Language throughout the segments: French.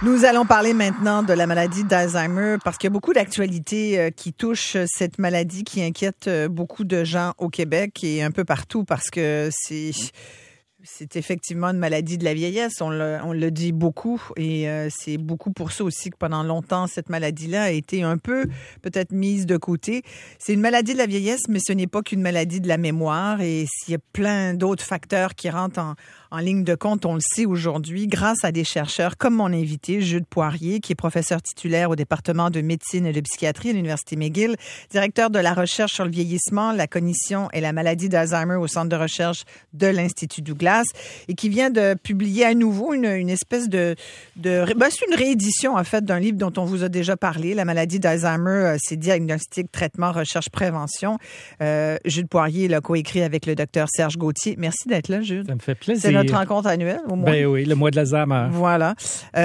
Nous allons parler maintenant de la maladie d'Alzheimer parce qu'il y a beaucoup d'actualités qui touchent cette maladie qui inquiète beaucoup de gens au Québec et un peu partout parce que c'est effectivement une maladie de la vieillesse, on le dit beaucoup et c'est beaucoup pour ça aussi que pendant longtemps, cette maladie-là a été un peu peut-être mise de côté. C'est une maladie de la vieillesse, mais ce n'est pas qu'une maladie de la mémoire et s'il y a plein d'autres facteurs qui rentrent en ligne de compte, on le sait aujourd'hui, grâce à des chercheurs comme mon invité, Jude Poirier, qui est professeur titulaire au département de médecine et de psychiatrie à l'Université McGill, directeur de la recherche sur le vieillissement, la cognition et la maladie d'Alzheimer au Centre de recherche de l'Institut Douglas, et qui vient de publier à nouveau une espèce c'est une réédition, en fait, d'un livre dont on vous a déjà parlé, La maladie d'Alzheimer, c'est diagnostic, traitement, recherche, prévention. Jude Poirier l'a coécrit avec le docteur Serge Gauthier. Merci d'être là, Jude. Ça me fait plaisir. Notre rencontre annuelle, au moins. Ben oui, le mois de l'Alzheimer. Voilà.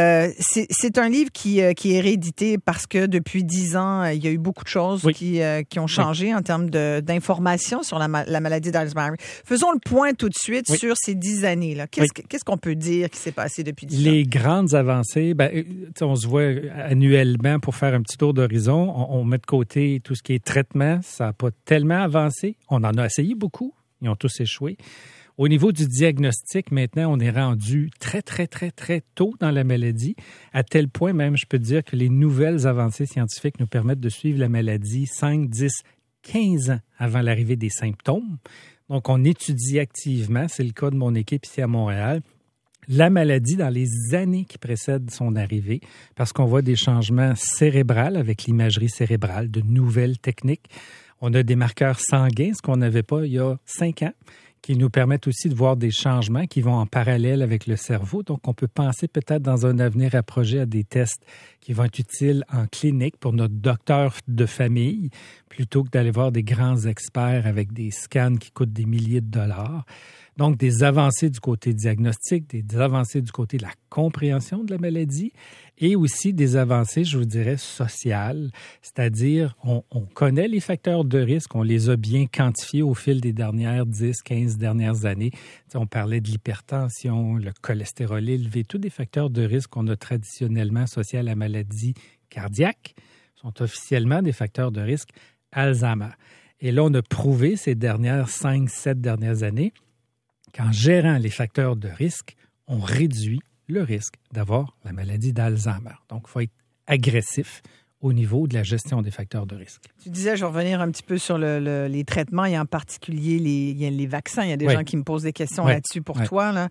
C'est un livre qui est réédité parce que depuis 10 ans, il y a eu beaucoup de choses qui ont changé en termes d'informations sur la maladie d'Alzheimer. Faisons le point tout de suite sur ces 10 années-là. Qu'est-ce qu'on peut dire qui s'est passé depuis 10 ans? Les grandes avancées, on se voit annuellement pour faire un petit tour d'horizon. On met de côté tout ce qui est traitement. Ça n'a pas tellement avancé. On en a essayé beaucoup. Ils ont tous échoué. Au niveau du diagnostic, maintenant, on est rendu très, très, très, très tôt dans la maladie, à tel point même, je peux dire que les nouvelles avancées scientifiques nous permettent de suivre la maladie 5, 10, 15 ans avant l'arrivée des symptômes. Donc, on étudie activement, c'est le cas de mon équipe ici à Montréal, la maladie dans les années qui précèdent son arrivée, parce qu'on voit des changements cérébraux avec l'imagerie cérébrale, de nouvelles techniques. On a des marqueurs sanguins, ce qu'on n'avait pas il y a 5 ans, qui nous permettent aussi de voir des changements qui vont en parallèle avec le cerveau. Donc, on peut penser peut-être dans un avenir approché à des tests qui vont être utiles en clinique pour notre docteur de famille, plutôt que d'aller voir des grands experts avec des scans qui coûtent des milliers de dollars. Donc, des avancées du côté diagnostique, des avancées du côté de la compréhension de la maladie et aussi des avancées, je vous dirais, sociales. C'est-à-dire, on connaît les facteurs de risque, on les a bien quantifiés au fil des dernières 10, 15 dernières années. On parlait de l'hypertension, le cholestérol élevé, tous des facteurs de risque qu'on a traditionnellement associés à la maladie cardiaque sont officiellement des facteurs de risque Alzheimer. Et là, on a prouvé ces dernières 5, 7 dernières années qu'en gérant les facteurs de risque, on réduit le risque d'avoir la maladie d'Alzheimer. Donc, il faut être agressif au niveau de la gestion des facteurs de risque. Tu disais, je vais revenir un petit peu sur les traitements et en particulier les vaccins. Il y a des gens qui me posent des questions là-dessus pour toi. Là.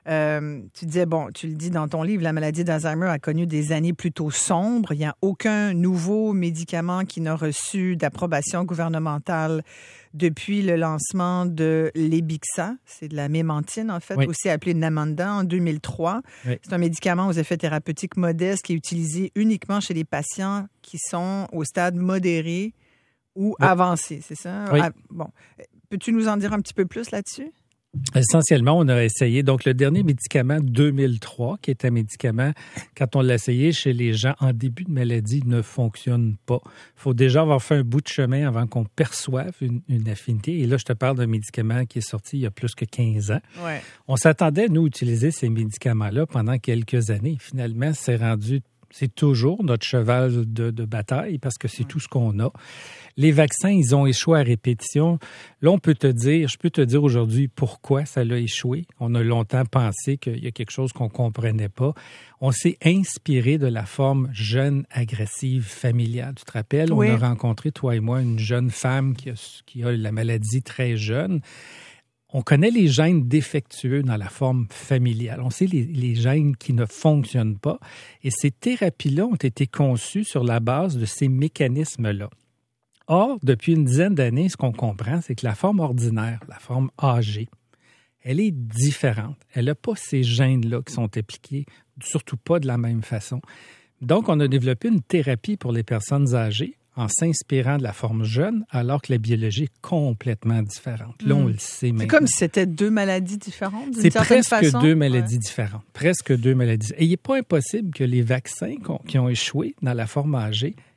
Tu disais, tu le dis dans ton livre, la maladie d'Alzheimer a connu des années plutôt sombres. Il n'y a aucun nouveau médicament qui n'a reçu d'approbation gouvernementale depuis le lancement de l'Ebixa. C'est de la mémantine, en fait, aussi appelée Namenda en 2003. Oui. C'est un médicament aux effets thérapeutiques modestes qui est utilisé uniquement chez les patients qui sont au stade modéré ou avancé, c'est ça? Oui. Bon. Peux-tu nous en dire un petit peu plus là-dessus? Essentiellement, on a essayé, donc le dernier médicament 2003, qui est un médicament, quand on l'a essayé chez les gens en début de maladie, ne fonctionne pas. Il faut déjà avoir fait un bout de chemin avant qu'on perçoive une affinité. Et là, je te parle d'un médicament qui est sorti il y a plus que 15 ans. Ouais. On s'attendait, nous, utiliser ces médicaments-là pendant quelques années. Finalement, c'est toujours notre cheval de bataille parce que c'est tout ce qu'on a. Les vaccins, ils ont échoué à répétition. Là, je peux te dire aujourd'hui pourquoi ça a échoué. On a longtemps pensé qu'il y a quelque chose qu'on comprenait pas. On s'est inspiré de la forme jeune, agressive, familiale. Tu te rappelles? Oui. On a rencontré, toi et moi, une jeune femme qui a la maladie très jeune. On connaît les gènes défectueux dans la forme familiale. On sait les gènes qui ne fonctionnent pas. Et ces thérapies-là ont été conçues sur la base de ces mécanismes-là. Or, depuis une dizaine d'années, ce qu'on comprend, c'est que la forme ordinaire, la forme âgée, elle est différente. Elle n'a pas ces gènes-là qui sont impliqués, surtout pas de la même façon. Donc, on a développé une thérapie pour les personnes âgées en s'inspirant de la forme jeune, alors que la biologie est complètement différente. Là, on le sait maintenant. C'est comme si c'était deux maladies différentes, d'une C'est certaine presque façon. deux maladies différentes. Presque deux maladies. Et il n'est pas impossible que les vaccins qui ont échoué dans la forme âgée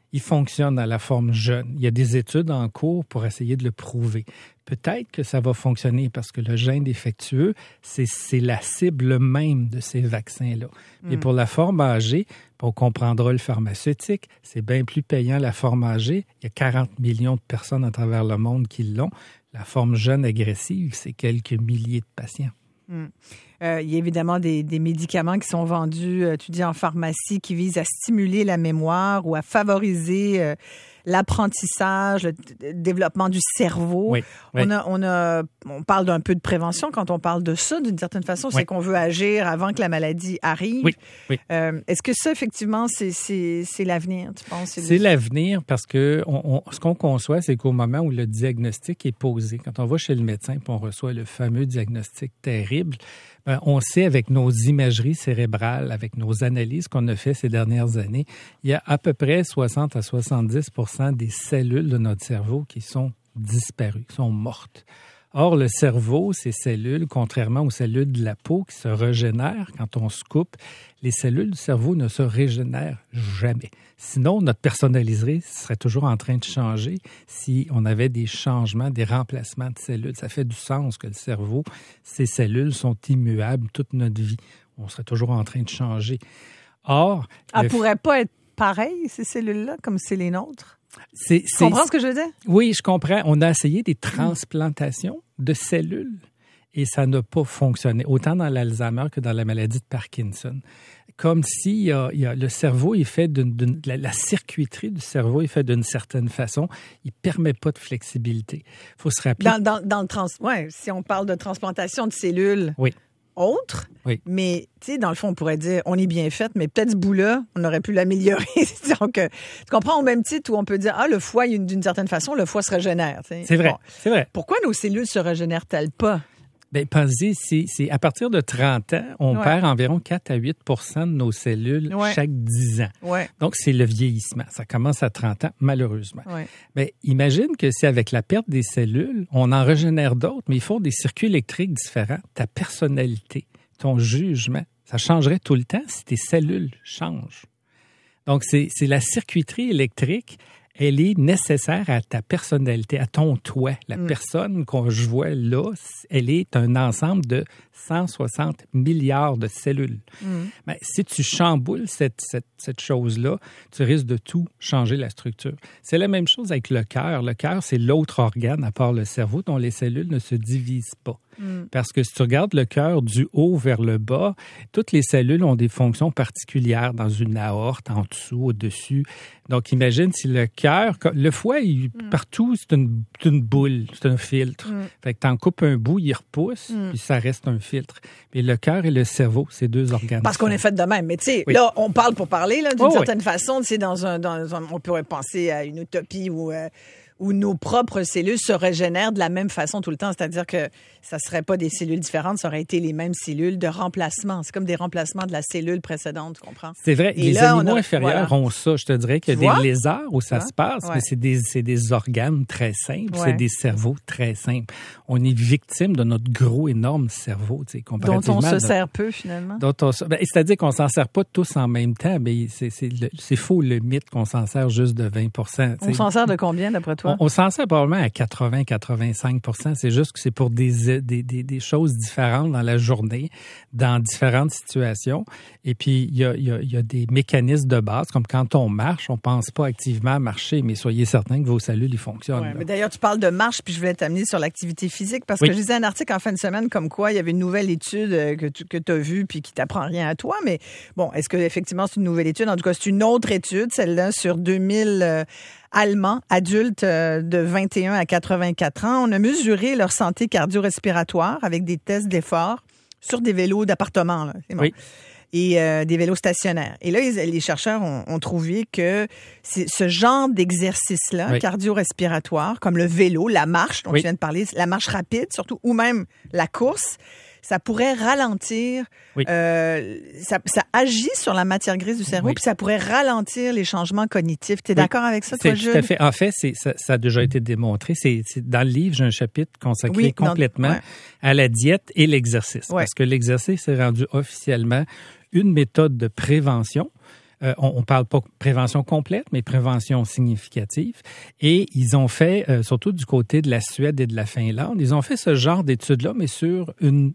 il fonctionne à la forme jeune. Il y a des études en cours pour essayer de le prouver. Peut-être que ça va fonctionner parce que le gène défectueux, c'est la cible même de ces vaccins-là. Et pour la forme âgée, on comprendra le pharmaceutique, c'est bien plus payant la forme âgée. Il y a 40 millions de personnes à travers le monde qui l'ont. La forme jeune agressive, c'est quelques milliers de patients. Il y a évidemment des médicaments qui sont vendus, tu dis, en pharmacie, qui visent à stimuler la mémoire ou à favoriser l'apprentissage, le développement du cerveau. Oui. On parle d'un peu de prévention quand on parle de ça, d'une certaine façon. C'est qu'on veut agir avant que la maladie arrive. Oui. Est-ce que ça, effectivement, c'est l'avenir, tu penses? C'est l'avenir parce que ce qu'on conçoit, c'est qu'au moment où le diagnostic est posé, quand on va chez le médecin et on reçoit le fameux diagnostic terrible, on sait avec nos imageries cérébrales, avec nos analyses qu'on a fait ces dernières années, il y a à peu près 60 à 70 % des cellules de notre cerveau qui sont disparues, qui sont mortes. Or, le cerveau, ces cellules, contrairement aux cellules de la peau qui se régénèrent quand on se coupe, les cellules du cerveau ne se régénèrent jamais. Sinon, notre personnalité serait toujours en train de changer si on avait des changements, des remplacements de cellules. Ça fait du sens que le cerveau, ces cellules sont immuables toute notre vie. On serait toujours en train de changer. Or... Elles ne pourraient pas être pareilles, ces cellules-là, comme c'est les nôtres? Tu comprends ce que je veux dire? Oui, je comprends. On a essayé des transplantations de cellules et ça n'a pas fonctionné, autant dans l'Alzheimer que dans la maladie de Parkinson. Comme si le cerveau est fait la circuiterie du cerveau est faite d'une certaine façon, il ne permet pas de flexibilité. Il faut se rappeler... si on parle de transplantation de cellules... Oui. Autre, oui. Mais tu sais, dans le fond, on pourrait dire, on est bien fait, mais peut-être ce bout-là, on aurait pu l'améliorer. Donc, tu comprends, au même titre où on peut dire, le foie, d'une certaine façon, le foie se régénère. T'sais. C'est vrai, c'est vrai. Pourquoi nos cellules se régénèrent-elles pas? Bien, pensez, c'est à partir de 30 ans, on perd environ 4 à 8 % de nos cellules chaque 10 ans. Ouais. Donc, c'est le vieillissement. Ça commence à 30 ans, malheureusement. Ouais. Mais imagine que si avec la perte des cellules, on en régénère d'autres, mais ils font des circuits électriques différents. Ta personnalité, ton jugement, ça changerait tout le temps si tes cellules changent. Donc, c'est la circuiterie électrique. Elle est nécessaire à ta personnalité, à ton toi. La personne que je vois là, elle est un ensemble de 160 milliards de cellules. Mais si tu chamboules cette chose-là, tu risques de tout changer la structure. C'est la même chose avec le cœur. Le cœur, c'est l'autre organe, à part le cerveau, dont les cellules ne se divisent pas. Parce que si tu regardes le cœur du haut vers le bas, toutes les cellules ont des fonctions particulières dans une aorte, en dessous, au-dessus. Donc, imagine si le cœur, le foie, partout, c'est une boule, c'est un filtre. Fait que t'en coupes un bout, il repousse, puis ça reste un filtre. Mais le cœur et le cerveau, c'est deux organes. Parce qu'on est fait de même. Mais tu sais, là, on parle pour parler, là, d'une certaine façon. Tu sais, on pourrait penser à une utopie où nos propres cellules se régénèrent de la même façon tout le temps. C'est-à-dire que ça ne serait pas des cellules différentes, ça aurait été les mêmes cellules de remplacement. C'est comme des remplacements de la cellule précédente, tu comprends? C'est vrai. Et les animaux inférieurs ont ça. Je te dirais qu'il y a des lézards où ça se passe, mais c'est des organes très simples, c'est des cerveaux très simples. On est victime de notre gros, énorme cerveau, tu sais, comparativement. Dont on se sert peu, finalement. C'est-à-dire qu'on ne s'en sert pas tous en même temps, mais c'est faux le mythe qu'on s'en sert juste de 20 %. On s'en sert de combien, d'après toi? On s'en sert probablement à 80-85 %. C'est juste que c'est pour des choses différentes dans la journée, dans différentes situations. Et puis, il y a des mécanismes de base, comme quand on marche, on ne pense pas activement à marcher, mais soyez certain que vos cellules, ils fonctionnent. Ouais, mais d'ailleurs, tu parles de marche, puis je voulais t'amener sur l'activité physique, parce que je lisais un article en fin de semaine comme quoi il y avait une nouvelle étude que tu as vue, puis qui t'apprend rien à toi. Mais bon, est-ce que effectivement c'est une nouvelle étude? En tout cas, c'est une autre étude, celle-là, sur 2000... Allemands, adultes de 21 à 84 ans. On a mesuré leur santé cardio-respiratoire avec des tests d'effort sur des vélos d'appartement. Là. C'est bon. Oui. Et des vélos stationnaires. Et là, les chercheurs ont trouvé que ce genre d'exercice-là, cardio-respiratoire, comme le vélo, la marche dont tu viens de parler, la marche rapide surtout, ou même la course, ça pourrait ralentir, ça agit sur la matière grise du cerveau, puis ça pourrait ralentir les changements cognitifs. Tu es d'accord avec ça, toi, Jules? Tout à fait. En fait, ça a déjà été démontré. C'est dans le livre, j'ai un chapitre consacré complètement à la diète et l'exercice. Parce que l'exercice est rendu officiellement une méthode de prévention On parle pas prévention complète, mais prévention significative. Et ils ont fait, surtout du côté de la Suède et de la Finlande, ils ont fait ce genre d'études-là, mais sur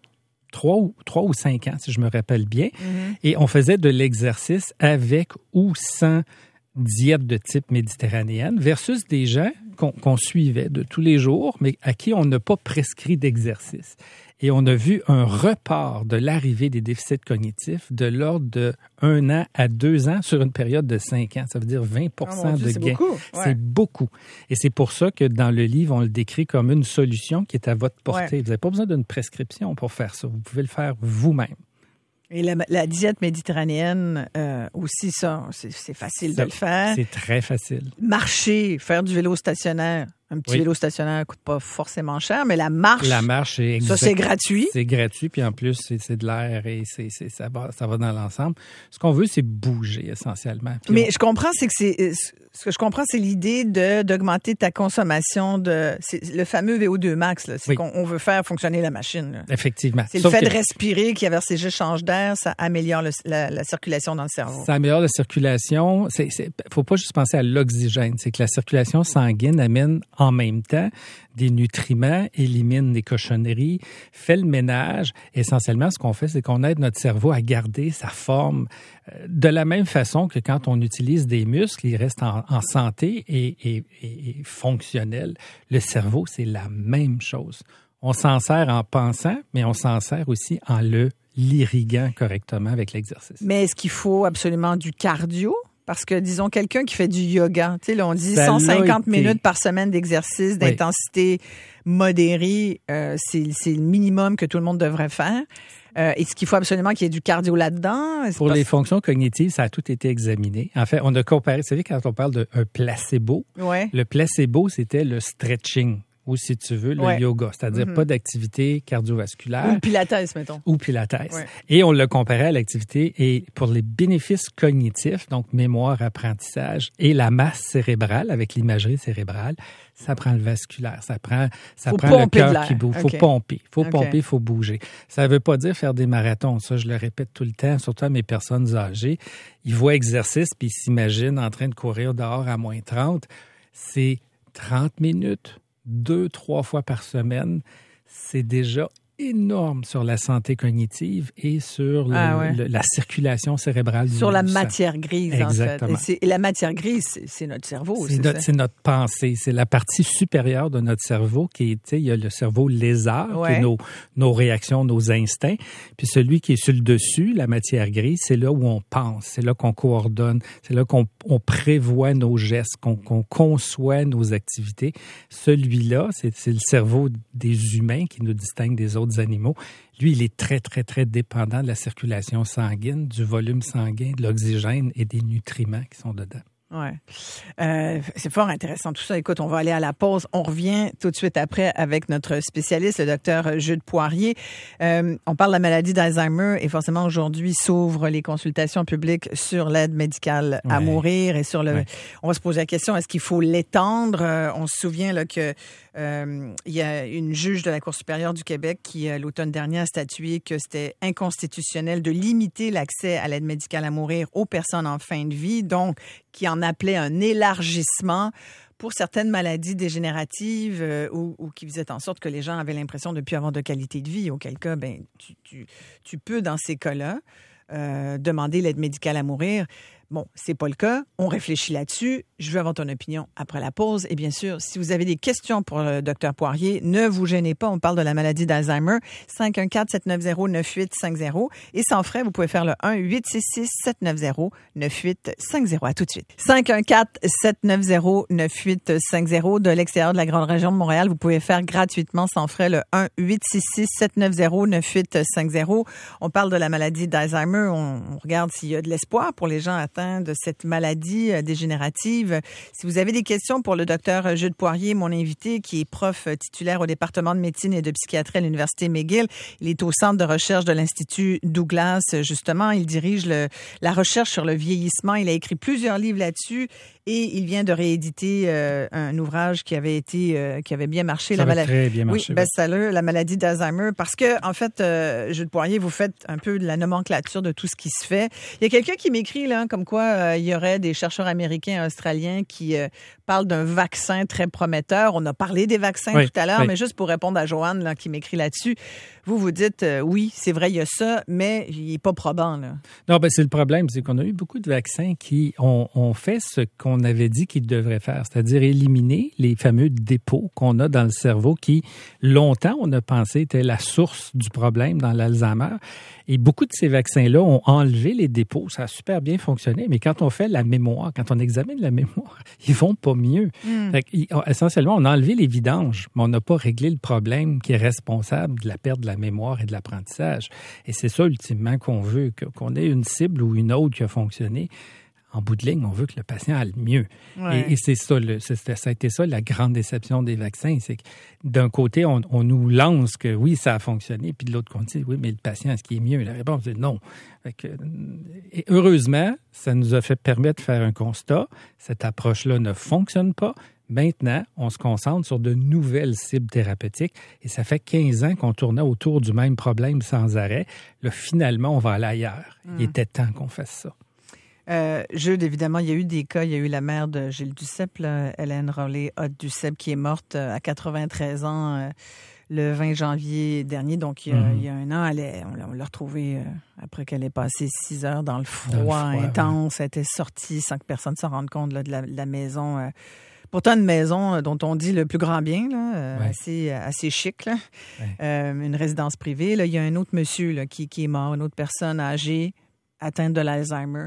3 ou 5 ans, si je me rappelle bien. Mm-hmm. Et on faisait de l'exercice avec ou sans diète de type méditerranéenne versus des gens qu'on suivait de tous les jours, mais à qui on n'a pas prescrit d'exercice. Et on a vu un report de l'arrivée des déficits cognitifs de l'ordre de 1 an à 2 ans sur une période de 5 ans. Ça veut dire 20 de gain. Beaucoup. Ouais. C'est beaucoup. Et c'est pour ça que dans le livre, on le décrit comme une solution qui est à votre portée. Ouais. Vous n'avez pas besoin d'une prescription pour faire ça. Vous pouvez le faire vous-même. Et la diète méditerranéenne aussi, ça, c'est facile de le faire. C'est très facile. Marcher, faire du vélo stationnaire. Un petit vélo stationnaire ne coûte pas forcément cher, mais la marche, ça, c'est gratuit. C'est gratuit, puis en plus, c'est de l'air et ça va dans l'ensemble. Ce qu'on veut, c'est bouger essentiellement. Puis mais je comprends, ce que je comprends, c'est l'idée d'augmenter ta consommation c'est le fameux VO2 max. Là. C'est qu'on veut faire fonctionner la machine. Là. Effectivement. C'est le fait de respirer qui, avec ces échanges d'air, ça améliore la circulation dans le cerveau. Ça améliore la circulation. Faut pas juste penser à l'oxygène. C'est que la circulation sanguine amène en même temps des nutriments, élimine des cochonneries, fait le ménage. Essentiellement, ce qu'on fait, c'est qu'on aide notre cerveau à garder sa forme de la même façon que quand on utilise des muscles, ils restent en santé et fonctionnels. Le cerveau, c'est la même chose. On s'en sert en pensant, mais on s'en sert aussi en l'irriguant correctement avec l'exercice. Mais est-ce qu'il faut absolument du cardio? Parce que, disons, quelqu'un qui fait du yoga, tu sais, là, on dit 150 minutes par semaine d'exercice d'intensité modérée, c'est le minimum que tout le monde devrait faire. Est-ce qu'il faut absolument qu'il y ait du cardio là-dedans? Pour les fonctions cognitives, ça a tout été examiné. En fait, on a comparé, vous savez, quand on parle d'un placebo, le placebo, c'était le stretching. Ou si tu veux, le yoga, c'est-à-dire pas d'activité cardiovasculaire. Ou pilates, mettons. Ou pilates. Ouais. Et on l'a comparé à l'activité et pour les bénéfices cognitifs, donc mémoire, apprentissage et la masse cérébrale avec l'imagerie cérébrale, ça prend le vasculaire, ça prend le cœur qui bouge. Faut pomper, il faut bouger. Ça veut pas dire faire des marathons, ça je le répète tout le temps, surtout à mes personnes âgées. Ils voient exercice puis ils s'imaginent en train de courir dehors à moins 30. C'est 30 minutes. 2-3 fois par semaine, c'est déjà énorme sur la santé cognitive et sur la circulation cérébrale du sang. Sur la matière grise, exactement. En fait. Et la matière grise, c'est notre cerveau. C'est notre pensée. C'est la partie supérieure de notre cerveau qui est, tu sais, il y a le cerveau lézard, qui est nos réactions, nos instincts. Puis celui qui est sur le dessus, la matière grise, c'est là où on pense, c'est là qu'on coordonne, c'est là qu'on prévoit nos gestes, qu'on conçoit nos activités. Celui-là, c'est le cerveau des humains qui nous distingue des autres animaux. Lui, il est très, très, très dépendant de la circulation sanguine, du volume sanguin, de l'oxygène et des nutriments qui sont dedans. Ouais, c'est fort intéressant tout ça. Écoute, on va aller à la pause. On revient tout de suite après avec notre spécialiste, le docteur Jude Poirier. On parle de la maladie d'Alzheimer et forcément aujourd'hui s'ouvrent les consultations publiques sur l'aide médicale à mourir et sur le. On va se poser la question, est-ce qu'il faut l'étendre? On se souvient là que il y a une juge de la Cour supérieure du Québec qui, l'automne dernier, a statué que c'était inconstitutionnel de limiter l'accès à l'aide médicale à mourir aux personnes en fin de vie, donc qui en appelait un élargissement pour certaines maladies dégénératives ou qui faisaient en sorte que les gens avaient l'impression de ne plus avoir de qualité de vie, auquel cas, ben, tu peux, dans ces cas-là, demander l'aide médicale à mourir. Bon, c'est pas le cas. On réfléchit là-dessus. Je veux avoir ton opinion après la pause. Et bien sûr, si vous avez des questions pour le docteur Poirier, ne vous gênez pas. On parle de la maladie d'Alzheimer. 514-790-9850. Et sans frais, vous pouvez faire le 1-866-790-9850. À tout de suite. 514-790-9850. De l'extérieur de la grande région de Montréal, vous pouvez faire gratuitement sans frais le 1-866-790-9850. On parle de la maladie d'Alzheimer. On regarde s'il y a de l'espoir pour les gens atteints de cette maladie dégénérative. Si vous avez des questions pour le docteur Jude Poirier, mon invité, qui est prof titulaire au département de médecine et de psychiatrie à l'Université McGill, il est au centre de recherche de l'Institut Douglas, justement. Il dirige la recherche sur le vieillissement. Il a écrit plusieurs livres là-dessus Et il vient de rééditer un ouvrage qui avait bien marché. Ça avait très bien marché. Oui, best-seller, La maladie d'Alzheimer. Parce que, en fait, Jules Poirier, vous faites un peu de la nomenclature de tout ce qui se fait. Il y a quelqu'un qui m'écrit, là, comme quoi il y aurait des chercheurs américains et australiens qui parlent d'un vaccin très prometteur. On a parlé des vaccins tout à l'heure, mais juste pour répondre à Joanne, là, qui m'écrit là-dessus, vous dites, oui, c'est vrai, il y a ça, mais il n'est pas probant, là. Non, c'est le problème, c'est qu'on a eu beaucoup de vaccins qui ont fait ce qu'on avait dit qu'ils devraient faire, c'est-à-dire éliminer les fameux dépôts qu'on a dans le cerveau qui, longtemps, on a pensé étaient la source du problème dans l'Alzheimer. Et beaucoup de ces vaccins-là ont enlevé les dépôts. Ça a super bien fonctionné, mais quand on fait la mémoire, quand on examine la mémoire, ils vont pas mieux. Essentiellement, on a enlevé les vidanges, mais on n'a pas réglé le problème qui est responsable de la perte de la mémoire et de l'apprentissage. Et c'est ça, ultimement, qu'on veut, qu'on ait une cible ou une autre qui a fonctionné. En bout de ligne, on veut que le patient aille mieux. Ouais. Et c'est ça, ça a été ça la grande déception des vaccins. C'est que d'un côté, on nous lance que oui, ça a fonctionné, puis de l'autre côté, oui, mais le patient, est-ce qu'il est mieux? La réponse est non. Et heureusement, ça nous a fait permettre de faire un constat. Cette approche-là ne fonctionne pas. Maintenant, on se concentre sur de nouvelles cibles thérapeutiques et ça fait 15 ans qu'on tournait autour du même problème sans arrêt. Là, finalement, on va aller ailleurs. Il était temps qu'on fasse ça. Jude, évidemment, il y a eu des cas. Il y a eu la mère de Gilles Duceppe, Hélène Rollet-Hott Duceppe, qui est morte à 93 ans le 20 janvier dernier. Donc, il y a un an, on l'a retrouvée après qu'elle ait passé 6 heures dans le froid intense. Elle était sortie sans que personne s'en rende compte là, de la maison. Pourtant, une maison dont on dit le plus grand bien, là, assez chic. Là. Une résidence privée. Là, il y a un autre monsieur là, qui est mort, une autre personne âgée atteinte de l'Alzheimer.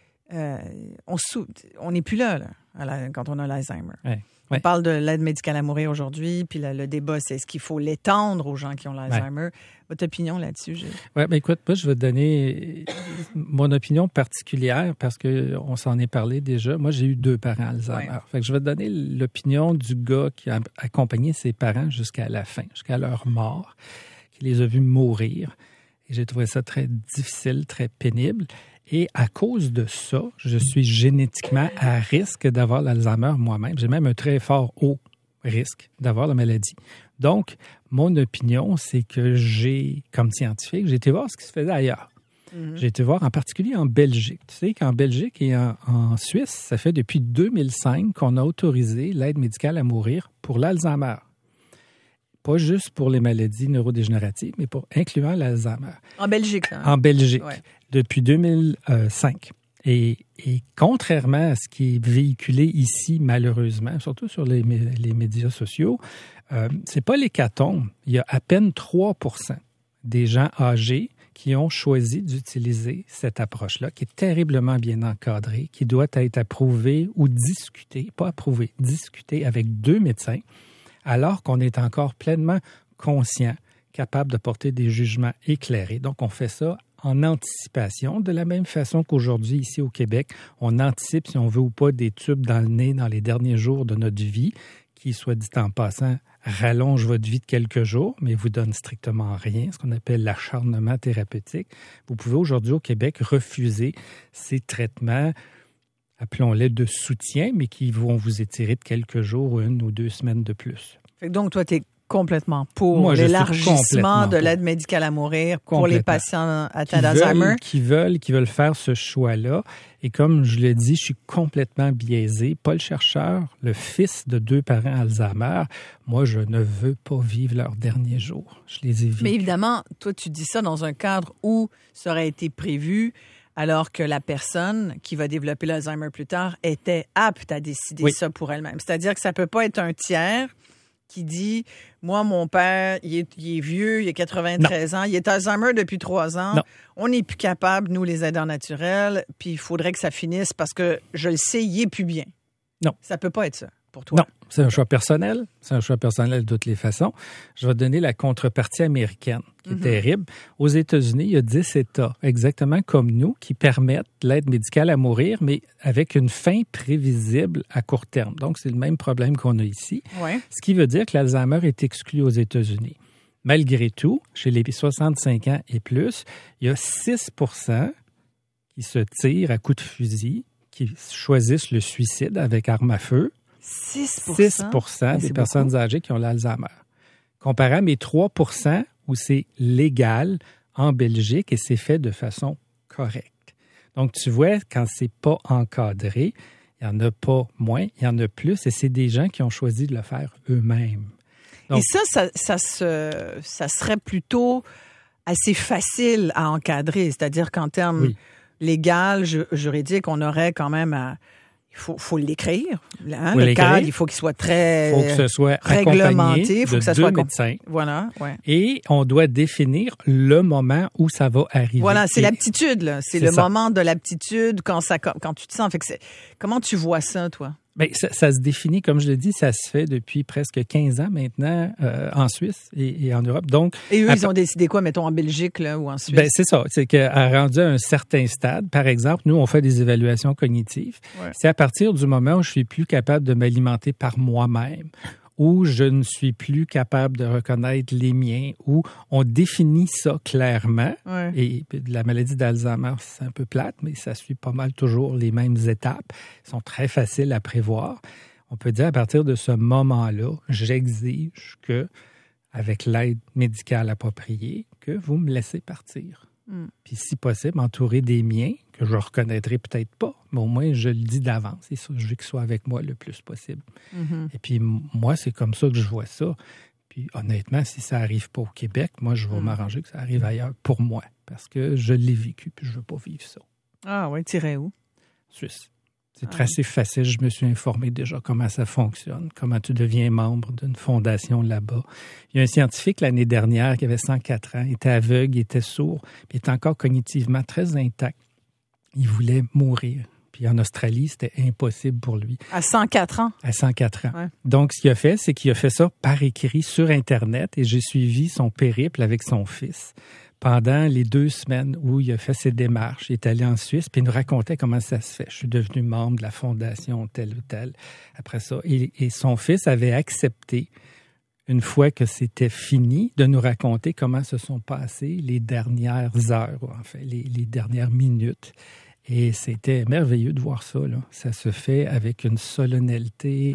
On n'est plus là quand on a l'Alzheimer. On parle de l'aide médicale à mourir aujourd'hui, puis le débat, c'est est-ce qu'il faut l'étendre aux gens qui ont l'Alzheimer? Votre opinion là-dessus, Gilles? Oui, bien écoute, moi, je vais te donner mon opinion particulière parce qu'on s'en est parlé déjà. Moi, j'ai eu 2 parents Alzheimer. Fait que je vais te donner l'opinion du gars qui a accompagné ses parents jusqu'à la fin, jusqu'à leur mort, qui les a vus mourir. Et j'ai trouvé ça très difficile, très pénible. Et à cause de ça, je suis génétiquement à risque d'avoir l'Alzheimer moi-même. J'ai même un très fort haut risque d'avoir la maladie. Donc, mon opinion, c'est que comme scientifique, j'ai été voir ce qui se faisait ailleurs. J'ai été voir en particulier en Belgique. Tu sais qu'en Belgique et en Suisse, ça fait depuis 2005 qu'on a autorisé l'aide médicale à mourir pour l'Alzheimer. Pas juste pour les maladies neurodégénératives, mais pour incluant l'Alzheimer. En Belgique, là. En Belgique, depuis 2005. Et contrairement à ce qui est véhiculé ici, malheureusement, surtout sur les médias sociaux, c'est pas l'hécatombe. Il y a à peine 3% des gens âgés qui ont choisi d'utiliser cette approche-là, qui est terriblement bien encadrée, qui doit être approuvée ou discutée, pas approuvée, discutée avec 2 médecins, alors qu'on est encore pleinement conscient, capable de porter des jugements éclairés. Donc, on fait ça en anticipation, de la même façon qu'aujourd'hui, ici au Québec, on anticipe, si on veut ou pas, des tubes dans le nez dans les derniers jours de notre vie, qui, soit dit en passant, rallonge votre vie de quelques jours, mais vous donne strictement rien, ce qu'on appelle l'acharnement thérapeutique. Vous pouvez aujourd'hui au Québec refuser ces traitements, appelons-les de soutien, mais qui vont vous étirer de quelques jours, 1 ou 2 semaines de plus. Donc, toi, tu es complètement pour l'élargissement de l'aide médicale à mourir pour les patients atteints d'Alzheimer. Qui veulent faire ce choix-là. Et comme je l'ai dit, je suis complètement biaisé. Pas le chercheur, le fils de 2 parents Alzheimer. Moi, je ne veux pas vivre leurs derniers jours. Je les ai vus. Mais évidemment, toi, tu dis ça dans un cadre où ça aurait été prévu alors que la personne qui va développer l'Alzheimer plus tard était apte à décider ça pour elle-même. C'est-à-dire que ça peut pas être un tiers qui dit « Moi, mon père, il est vieux, il a 93 ans, il est Alzheimer depuis 3 ans. On n'est plus capable, nous, les aidants naturels, puis il faudrait que ça finisse parce que, je le sais, il est plus bien. » Non. Ça peut pas être ça pour toi. Non, c'est un choix personnel. C'est un choix personnel de toutes les façons. Je vais donner la contrepartie américaine, qui est terrible. Aux États-Unis, il y a 10 États, exactement comme nous, qui permettent l'aide médicale à mourir, mais avec une fin prévisible à court terme. Donc, c'est le même problème qu'on a ici. Ce qui veut dire que l'Alzheimer est exclu aux États-Unis. Malgré tout, chez les 65 ans et plus, il y a 6% qui se tirent à coups de fusil, qui choisissent le suicide avec arme à feu. 6% des personnes âgées qui ont l'Alzheimer. Comparé à mes 3% où c'est légal en Belgique et c'est fait de façon correcte. Donc, tu vois, quand c'est pas encadré, il n'y en a pas moins, il y en a plus et c'est des gens qui ont choisi de le faire eux-mêmes. Donc, et ça serait plutôt assez facile à encadrer, c'est-à-dire qu'en termes légal, juridique, on aurait quand même à... Il faut l'écrire. Hein, le cadre, il faut qu'il soit très faut que ce soit réglementé. Il faut que ça soit médecins. Voilà, ouais. Et on doit définir le moment où ça va arriver. Voilà, c'est l'aptitude, là. C'est le moment de l'aptitude quand tu te sens. Fait que comment tu vois ça, toi? Bien, ça se définit, comme je l'ai dit, ça se fait depuis presque 15 ans maintenant en Suisse et en Europe. Donc, et eux, ils ont décidé quoi, mettons, en Belgique là, ou en Suisse? Bien, c'est ça. C'est qu'à rendu à un certain stade, par exemple, nous, on fait des évaluations cognitives. Ouais. C'est à partir du moment où je suis plus capable de m'alimenter par moi-même, où je ne suis plus capable de reconnaître les miens, où on définit ça clairement. Ouais. Et la maladie d'Alzheimer, c'est un peu plate, mais ça suit pas mal toujours les mêmes étapes. Ils sont très faciles à prévoir. On peut dire à partir de ce moment-là, j'exige que, avec l'aide médicale appropriée, que vous me laissez partir. Puis, si possible, entourer des miens, que je ne reconnaîtrai peut-être pas, mais au moins, je le dis d'avance. Et ça, je veux qu'ils soient avec moi le plus possible. Mm-hmm. Et puis, moi, c'est comme ça que je vois ça. Puis, honnêtement, si ça n'arrive pas au Québec, moi, je vais m'arranger que ça arrive ailleurs pour moi. Parce que je l'ai vécu, puis je ne veux pas vivre ça. Ah oui, t'irais où? Suisse. C'est assez facile. Je me suis informé déjà comment ça fonctionne, comment tu deviens membre d'une fondation là-bas. Il y a un scientifique l'année dernière qui avait 104 ans, était aveugle, il était sourd, puis il était encore cognitivement très intact. Il voulait mourir. Puis en Australie, c'était impossible pour lui. À 104 ans? À 104 ans. Ouais. Donc, ce qu'il a fait, c'est qu'il a fait ça par écrit sur Internet et j'ai suivi son périple avec son fils. Pendant les 2 semaines où il a fait ses démarches, il est allé en Suisse, puis il nous racontait comment ça se fait. Je suis devenu membre de la fondation telle ou telle. Après ça, et son fils avait accepté, une fois que c'était fini, de nous raconter comment se sont passées les dernières heures, en fait, les dernières minutes. Et c'était merveilleux de voir ça, là. Ça se fait avec une solennité,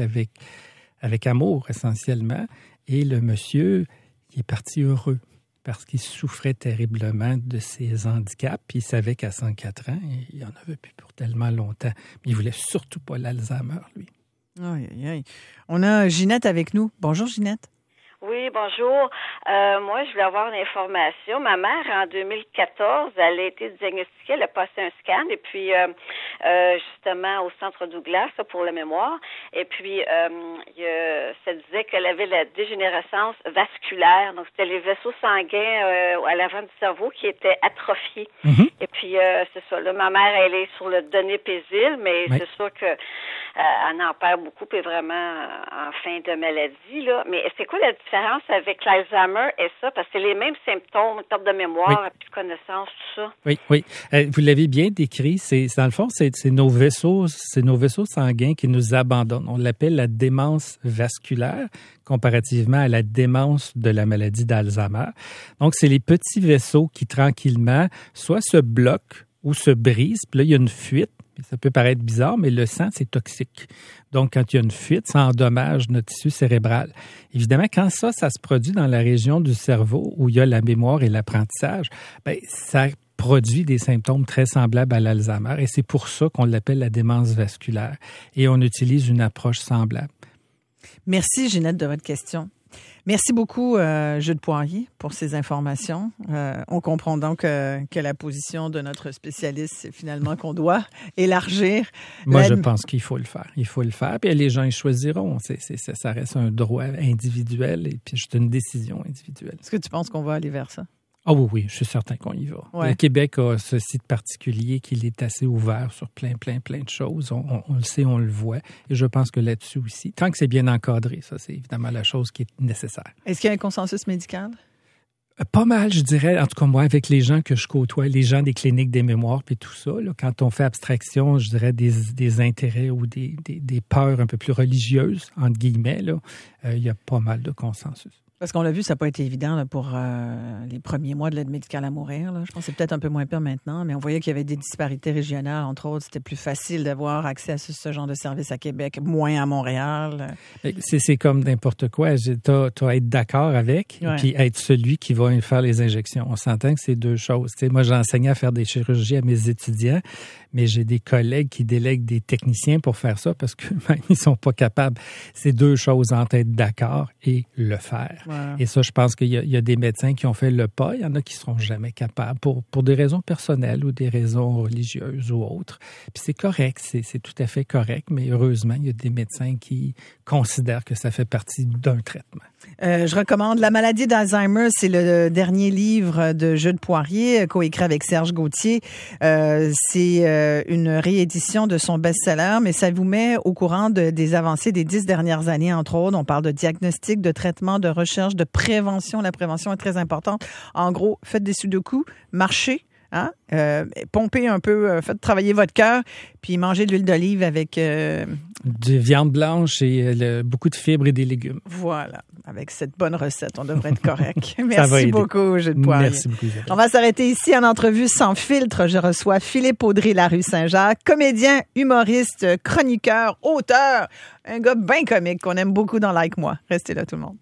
avec amour, essentiellement. Et le monsieur, il est parti heureux, parce qu'il souffrait terriblement de ses handicaps, puis il savait qu'à 104 ans, il n'en avait plus pour tellement longtemps. Mais il ne voulait surtout pas l'Alzheimer, lui. Aïe, aïe, aïe. On a Ginette avec nous. Bonjour, Ginette. Oui, bonjour. Moi, je voulais avoir une information. Ma mère, en 2014, elle a été diagnostiquée, elle a passé un scan, et puis justement au Centre Douglas pour la mémoire. Et puis, ça disait qu'elle avait la dégénérescence vasculaire. Donc, c'était les vaisseaux sanguins à l'avant du cerveau qui étaient atrophiés. Mm-hmm. Et puis, c'est ça. Là, ma mère, elle est sur le donépésil, mais c'est sûr que elle en perd beaucoup, puis vraiment en fin de maladie, là. Mais c'est quoi la différence avec l'Alzheimer et ça? Parce que c'est les mêmes symptômes, perte de mémoire, plus de connaissance, tout ça. Oui, oui. Vous l'avez bien décrit. Dans le fond, c'est nos vaisseaux sanguins qui nous abandonnent. On l'appelle la démence vasculaire, comparativement à la démence de la maladie d'Alzheimer. Donc, c'est les petits vaisseaux qui, tranquillement, soit se bloquent ou se brisent. Puis là, il y a une fuite. Ça peut paraître bizarre, mais le sang, c'est toxique. Donc, quand il y a une fuite, ça endommage notre tissu cérébral. Évidemment, quand ça se produit dans la région du cerveau où il y a la mémoire et l'apprentissage, bien, ça produit des symptômes très semblables à l'Alzheimer. Et c'est pour ça qu'on l'appelle la démence vasculaire. Et on utilise une approche semblable. Merci, Ginette, de votre question. Merci beaucoup, Jude Poirier, pour ces informations. On comprend donc que la position de notre spécialiste, c'est finalement qu'on doit élargir. Moi, je pense qu'il faut le faire. Il faut le faire. Puis les gens, ils choisiront. Ça reste un droit individuel et puis c'est une décision individuelle. Est-ce que tu penses qu'on va aller vers ça? Ah oui, je suis certain qu'on y va. Ouais. Le Québec a ce site particulier qu'il est assez ouvert sur plein de choses. On le sait, on le voit. Et je pense que là-dessus aussi, tant que c'est bien encadré, ça, c'est évidemment la chose qui est nécessaire. Est-ce qu'il y a un consensus médical? Pas mal, je dirais, en tout cas moi, avec les gens que je côtoie, les gens des cliniques des mémoires puis tout ça, là, quand on fait abstraction, je dirais, des intérêts ou des peurs un peu plus religieuses, entre guillemets, là, il y a pas mal de consensus. Parce qu'on l'a vu, ça n'a pas été évident là, pour les premiers mois de l'aide médicale à mourir. Là. Je pense que c'est peut-être un peu moins pire maintenant, mais on voyait qu'il y avait des disparités régionales. Entre autres, c'était plus facile d'avoir accès à ce genre de service à Québec, moins à Montréal. C'est comme n'importe quoi. Tu as à être d'accord avec et puis être celui qui va faire les injections. On s'entend que c'est deux choses. T'sais, moi, j'enseignais à faire des chirurgies à mes étudiants, mais j'ai des collègues qui délèguent des techniciens pour faire ça parce qu'eux-mêmes, ils sont pas capables. C'est deux choses entre être d'accord et le faire. Voilà. Et ça, je pense qu'il y a des médecins qui ont fait le pas. Il y en a qui seront jamais capables pour des raisons personnelles ou des raisons religieuses ou autres. Puis c'est correct, c'est tout à fait correct, mais heureusement, il y a des médecins qui considèrent que ça fait partie d'un traitement. Je recommande La maladie d'Alzheimer. C'est le dernier livre de Jude Poirier, coécrit avec Serge Gauthier. C'est une réédition de son best-seller, mais ça vous met au courant des avancées des 10 dernières années, entre autres. On parle de diagnostic, de traitement, de recherche, de prévention. La prévention est très importante. En gros, faites des sudoku, marchez. Hein? Pompez un peu, faites travailler votre cœur, puis mangez de l'huile d'olive avec... de viande blanche et beaucoup de fibres et des légumes. Voilà. Avec cette bonne recette, on devrait être correct. Merci beaucoup, Jude Poirier. Merci beaucoup, Isabelle. On va s'arrêter ici en entrevue sans filtre. Je reçois Philippe Audry, la rue Saint-Jacques, comédien, humoriste, chroniqueur, auteur, un gars bien comique qu'on aime beaucoup dans Like Moi. Restez là, tout le monde.